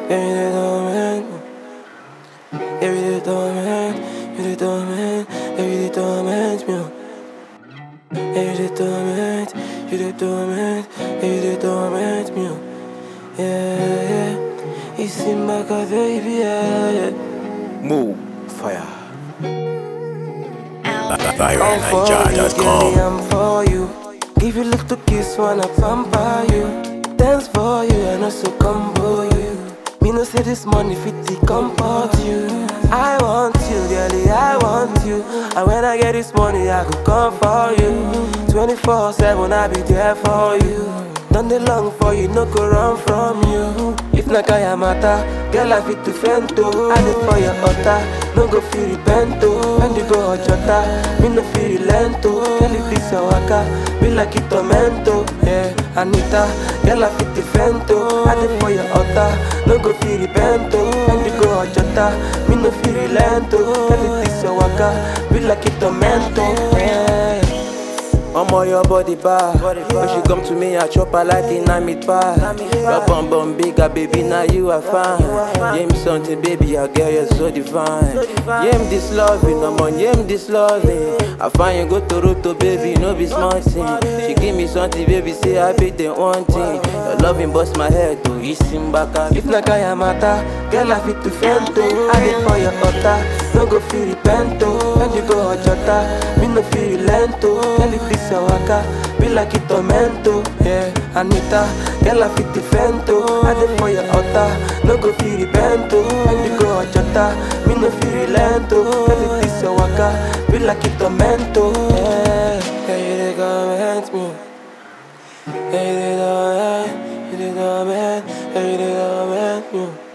Every day torment, every day torment, every day torment, every day torment me. Every day torment, every day torment, every day torment me. Yeah, yeah. It's in my car, baby, yeah. Move fire. I'm for you, girlie, I'm for you. Give you little kiss, wanna pamper you. Dance for you, and also combo you. Me no say this money fit to comport you. I want you, girlie, I want you. And when I get this money, I go come for you. 24/7, I be there for you. Done the long for you, no go run from you. If na kaya mata, girl I fit to fento. I live for your altar, no go feel repento. When you go hojota, me no feel relento. Girl if this your waka, be like it tormento. Yeah, Anita, girl I fit to fento. I live for your altar, no go feel repento. When you go hojota, me no feel relento. Girl if this your waka, be like it tormento. Yeah. I'm on your body bar. When she come to me, I chop her like in a meat pie. Your bum bum bigger, baby, now you are fine. Yeah, me something, baby, I girl, you're so divine. Yeah, me this loving, I'm on, yeah, me this loving. I find you go to Roto, baby, no be smart thing. She give me something, baby, say I be the one thing. Your loving bust my head, to you sim back. If na kaya mata, girl I fit to fento. I live for your altar, no go feel repento. When you go hojota, me no feel relento. Girl if this your waka, be like it tormento. Yeah, Anita, girl I fit to fento. I live for your altar, no go feel repento. When you go hojota, me no feel relento. Girl if this your waka, be like it tormento. Yeah, yeah, you dey torment me. Yeah, you dey torment, you dey torment, yeah, you dey torment me.